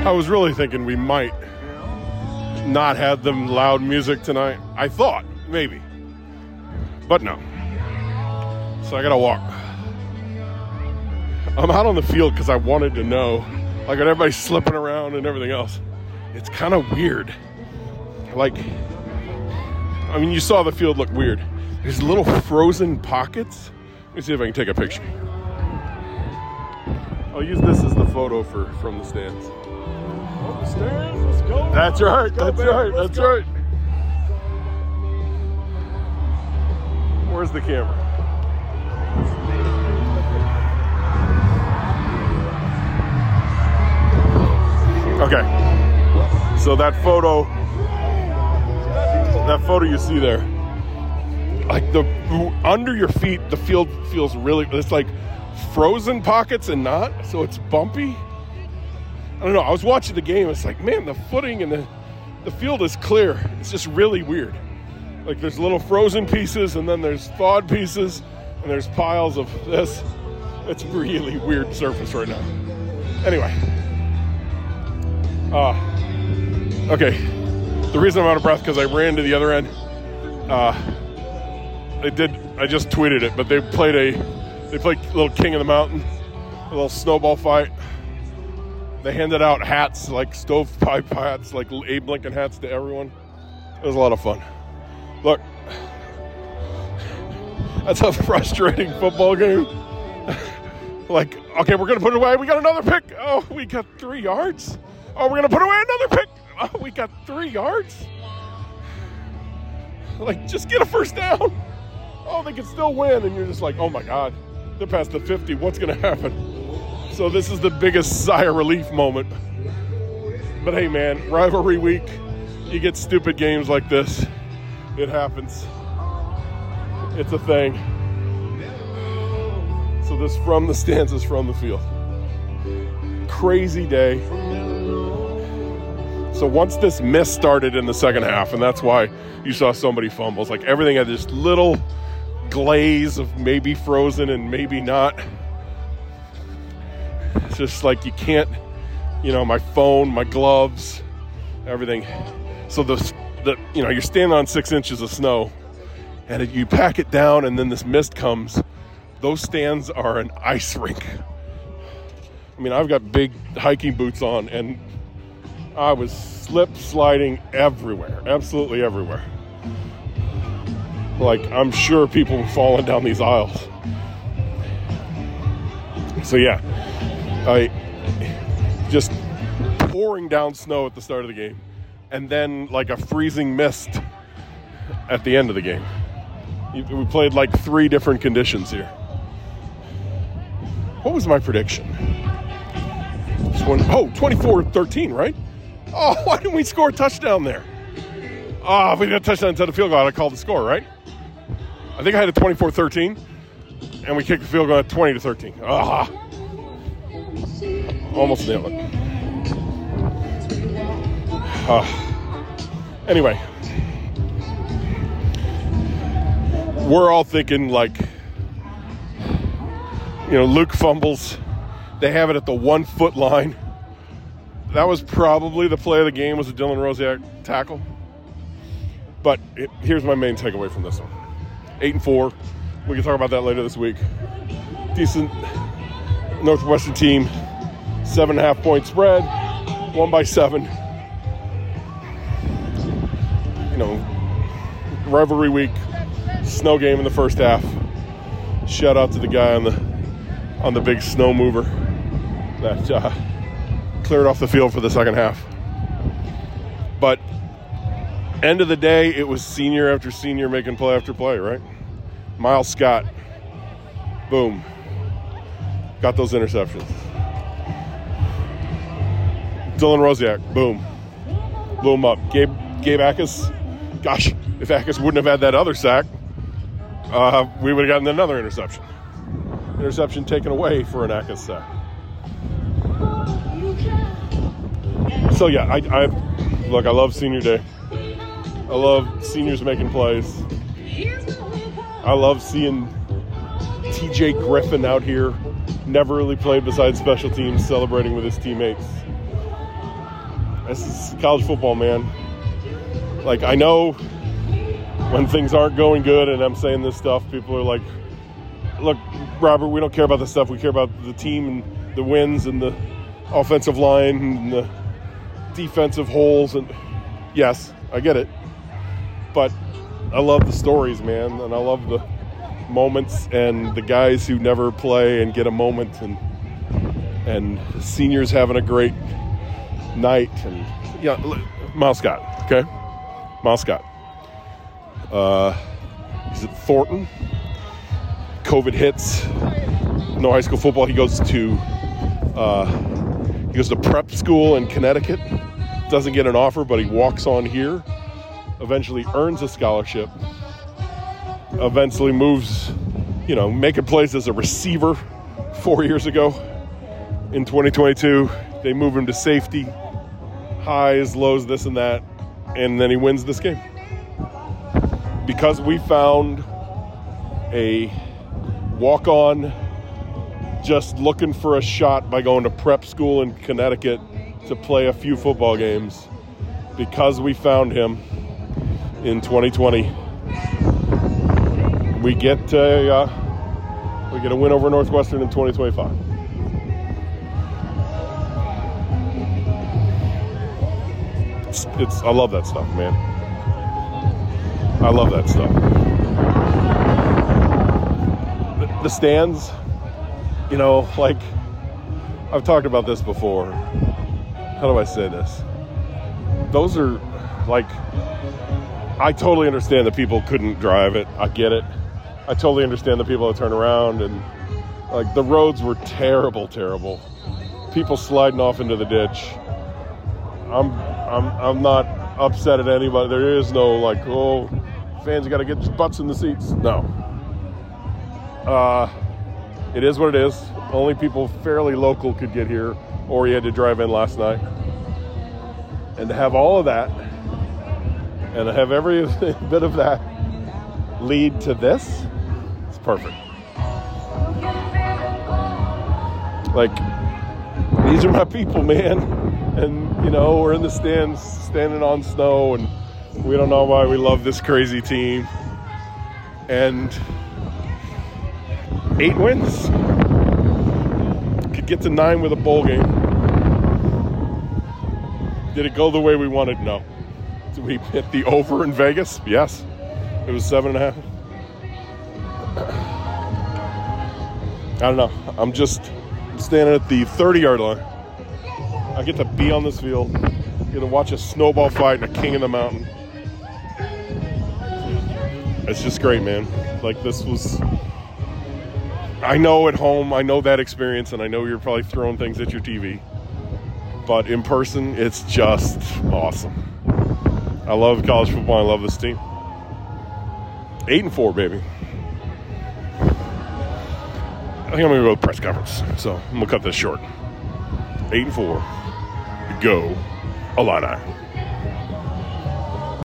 I was really thinking we might not have them loud music tonight. I thought, maybe. But no. So I gotta walk. I'm out on the field because I wanted to know. Like, when everybody's slipping around and everything else, it's kind of weird. Like, I mean, you saw the field look weird. There's little frozen pockets. Let me see if I can take a picture. I'll use this as the photo from the stands. From the stands, let's go. That's right, that's right, that's right. Where's the camera? Okay, so that photo you see there, like under your feet, the field feels really, it's like frozen pockets and not, so it's bumpy. I don't know, I was watching the game, it's like, man, the footing and the field is clear. It's just really weird. Like, there's little frozen pieces, and then there's thawed pieces, and there's piles of this. It's a really weird surface right now. Anyway. Okay. The reason I'm out of breath because I ran to the other end. I just tweeted it, but they played little King of the Mountain, a little snowball fight. They handed out hats, like stovepipe hats, like Abe Lincoln hats to everyone. It was a lot of fun. Look, that's a frustrating football game. Like, okay, we're going to put it away. We got another pick. Oh, we got 3 yards. Oh, we're going to put away another pick. Oh, we got 3 yards. Like, just get a first down. Oh, they can still win. And you're just like, oh, my God. They're past the 50. What's going to happen? So this is the biggest sigh of relief moment. But, hey, man, rivalry week. You get stupid games like this. It happens. It's a thing. So this from the stands is from the field. Crazy day. So once this mist started in the second half, and that's why you saw so many fumbles, like everything had this little glaze of maybe frozen and maybe not. It's just like you can't, my phone, my gloves, everything. So you're standing on 6 inches of snow, and you pack it down, and then this mist comes. Those stands are an ice rink. I mean, I've got big hiking boots on, and I was sliding everywhere, absolutely everywhere. Like, I'm sure people were falling down these aisles. So yeah, I just pouring down snow at the start of the game, and then like a freezing mist at the end of the game. We played like 3 different conditions here. What was my prediction? 24-13, right? Oh, why didn't we score a touchdown there? Oh, if we got a touchdown to the field goal, I'd call the score, right? I think I had a 24-13, and we kicked the field goal at 20-13. Almost nailed it. Anyway, we're all thinking like, Luke fumbles. They have it at the 1 foot line. That was probably the play of the game, was a Dylan Rosiak tackle. But here's my main takeaway from this one. 8-4. We can talk about that later this week. Decent Northwestern team. 7.5 point spread. Won by 7. Rivalry week. Snow game in the first half. Shout out to the guy on the big snow mover that cleared off the field for the second half. But end of the day, it was senior after senior making play after play, right? Miles Scott, boom, got those interceptions. Dylan Rosiak, boom, blew him up. Gabe Akes, gosh, if Akes wouldn't have had that other sack, we would have gotten another interception. Interception taken away for an Akes sack. So yeah, I love senior day. I love seniors making plays. I love seeing TJ Griffin out here, never really played besides special teams, celebrating with his teammates. This is college football, man. Like, I know when things aren't going good and I'm saying this stuff, people are like, look, Robert, we don't care about this stuff. We care about the team and the wins and the offensive line and the defensive holes. And yes, I get it. But I love the stories, man. And I love the moments and the guys who never play and get a moment, and seniors having a great night. And yeah, Miles Scott, okay? Miles Scott. He's at Thornton. COVID hits. No high school football. He goes to prep school in Connecticut. Doesn't get an offer, but he walks on here. Eventually earns a scholarship. Eventually moves, making plays as a receiver 4 years ago. In 2022, they move him to safety. Highs, lows, this and that. And then he wins this game. Because we found a walk-on just looking for a shot by going to prep school in Connecticut to play a few football games. Because we found him in 2020, we get a win over Northwestern in 2025. I love that stuff, man. I love that stuff. The stands, like I've talked about this before. How do I say this? Those are like, I totally understand that people couldn't drive it. I get it. I totally understand the people that turn around, and like the roads were terrible. People sliding off into the ditch. I'm not upset at anybody. There is no like, oh, fans got to get butts in the seats. No. It is what it is. Only people fairly local could get here, or you had to drive in last night. And to have all of that, and to have every bit of that lead to this, it's perfect. Like, these are my people, man. And, we're in the stands, standing on snow, and we don't know why we love this crazy team. And 8 wins. Could get to 9 with a bowl game. Did it go the way we wanted? No. Did we hit the over in Vegas? Yes. It was 7.5. I don't know. I'm standing at the 30-yard line. I get to be on this field. Get to watch a snowball fight and a king of the mountain. It's just great, man. Like, this was... I know at home, I know that experience, and I know you're probably throwing things at your TV. But in person, it's just awesome. I love college football. I love this team. 8-4, baby. I think I'm going to go to the press conference, so I'm going to cut this short. 8-4. Go Illini.